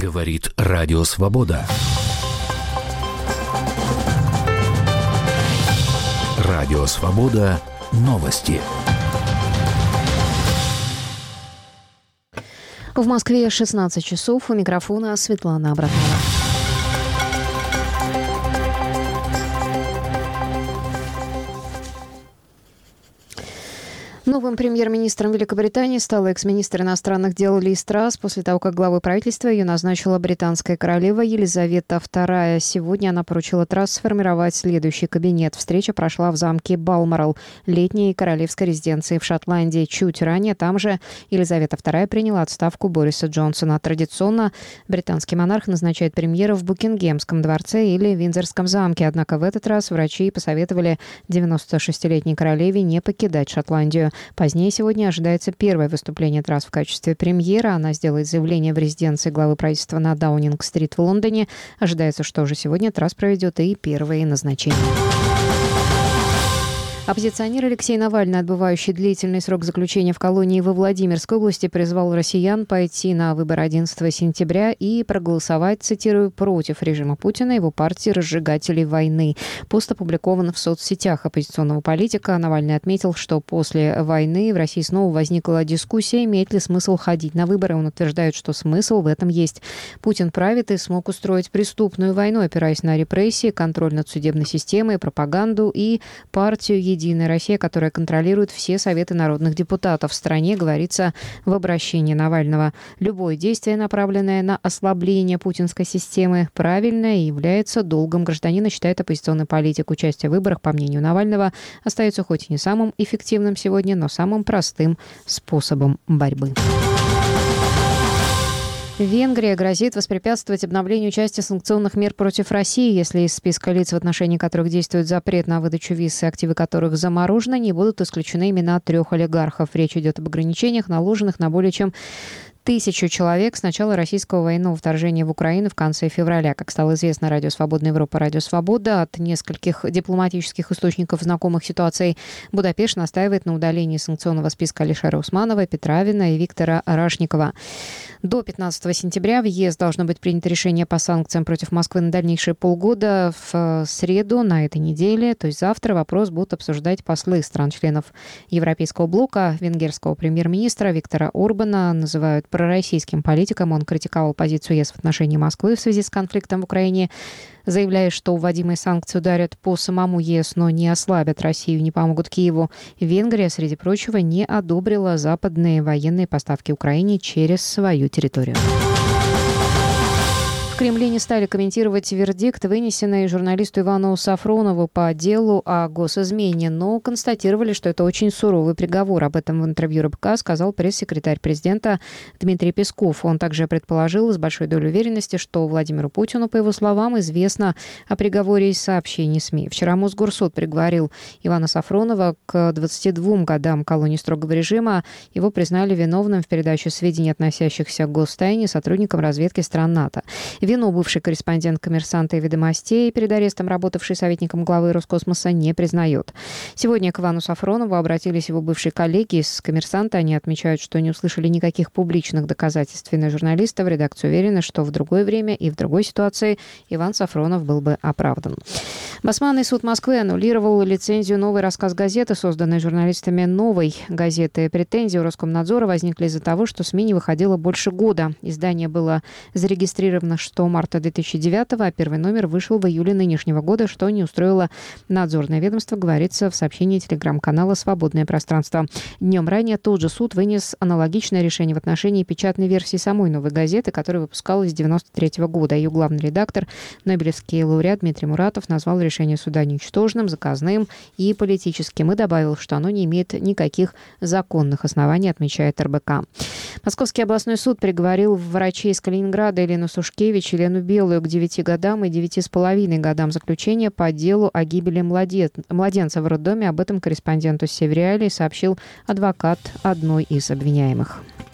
Говорит Радио Свобода. Радио Свобода. Новости. В Москве 16 часов. У микрофона Светлана Абратова. Новым премьер-министром Великобритании стала экс-министр иностранных дел Лиз Трасс после того, как главой правительства ее назначила британская королева Елизавета II. Сегодня она поручила Трасс сформировать следующий кабинет. Встреча прошла в замке Балморал, летней королевской резиденции в Шотландии. Чуть ранее там же Елизавета II приняла отставку Бориса Джонсона. Традиционно британский монарх назначает премьера в Букингемском дворце или Виндзорском замке. Однако в этот раз врачи посоветовали 96-летней королеве не покидать Шотландию. Позднее сегодня ожидается первое выступление Трасс в качестве премьера. Она сделает заявление в резиденции главы правительства на Даунинг-стрит в Лондоне. Ожидается, что уже сегодня Трасс проведет и первые назначения. Оппозиционер Алексей Навальный, отбывающий длительный срок заключения в колонии во Владимирской области, призвал россиян пойти на выборы 11 сентября и проголосовать, цитирую, против режима Путина и его партии разжигателей войны. Пост опубликован в соцсетях оппозиционного политика. Навальный отметил, что после войны в России снова возникла дискуссия, имеет ли смысл ходить на выборы. Он утверждает, что смысл в этом есть. Путин правит и смог устроить преступную войну, опираясь на репрессии, контроль над судебной системой, пропаганду и партию «Единая Россия», которая контролирует все советы народных депутатов в стране, говорится в обращении Навального. Любое действие, направленное на ослабление путинской системы, правильное и является долгом гражданина, считает оппозиционный политик. Участие в выборах, по мнению Навального, остается хоть и не самым эффективным сегодня, но самым простым способом борьбы. Венгрия грозит воспрепятствовать обновлению части санкционных мер против России, если из списка лиц, в отношении которых действует запрет на выдачу виз и активы которых заморожены, не будут исключены имена 3 олигархов. Речь идет об ограничениях, наложенных на более чем 1000 человек с начала российского военного вторжения в Украину в конце февраля. Как стало известно Радио Свободная Европа, Радио Свобода, от нескольких дипломатических источников, знакомых ситуацией, Будапешт настаивает на удалении санкционного списка Алишера Усманова, Петра Авина и Виктора Рашникова. До 15 сентября в ЕС должно быть принято решение по санкциям против Москвы на дальнейшие полгода. В среду на этой неделе, то есть завтра, вопрос будут обсуждать послы стран-членов Европейского блока. Венгерского премьер-министра Виктора Орбана называют пророссийским политиком. Он критиковал позицию ЕС в отношении Москвы в связи с конфликтом в Украине, заявляя, что вводимые санкции ударят по самому ЕС, но не ослабят Россию, не помогут Киеву. Венгрия, среди прочего, не одобрила западные военные поставки Украине через свою территорию. В Кремле не стали комментировать вердикт, вынесенный журналисту Ивану Сафронову по делу о госизмене, но констатировали, что это очень суровый приговор. Об этом в интервью РБК сказал пресс-секретарь президента Дмитрий Песков. Он также предположил с большой долей уверенности, что Владимиру Путину, по его словам, известно о приговоре из сообщений СМИ. Вчера Мосгорсуд приговорил Ивана Сафронова к 22 годам колонии строгого режима. Его признали виновным в передаче сведений, относящихся к гостайне, сотрудникам разведки стран НАТО. Вину бывший корреспондент «Коммерсанта» и «Ведомостей», перед арестом работавший советником главы Роскосмоса, не признает. Сегодня к Ивану Сафронову обратились его бывшие коллеги из «Коммерсанта». Они отмечают, что не услышали никаких публичных доказательств вины журналиста. В редакции уверены, что в другое время и в другой ситуации Иван Сафронов был бы оправдан. Басманный суд Москвы аннулировал лицензию «Новый рассказ» газеты, созданной журналистами «Новой газеты». Претензии у Роскомнадзора возникли из-за того, что СМИ не выходило больше года. Издание было зарегистрировано 6 марта 2009, а первый номер вышел в июле нынешнего года, что не устроило надзорное ведомство, говорится в сообщении телеграм-канала «Свободное пространство». Днем ранее тот же суд вынес аналогичное решение в отношении печатной версии самой «Новой газеты», которая выпускалась с 1993 года. Ее главный редактор, нобелевский лауреат Дмитрий Муратов, назвал решение суда ничтожным, заказным и политическим и добавил, что оно не имеет никаких законных оснований, отмечает РБК. Московский областной суд приговорил врачей из Калининграда Елену Сушкевич и Елену Белую к 9 годам и 9,5 годам заключения по делу о гибели младенца в роддоме. Об этом корреспонденту Севериалии сообщил адвокат одной из обвиняемых.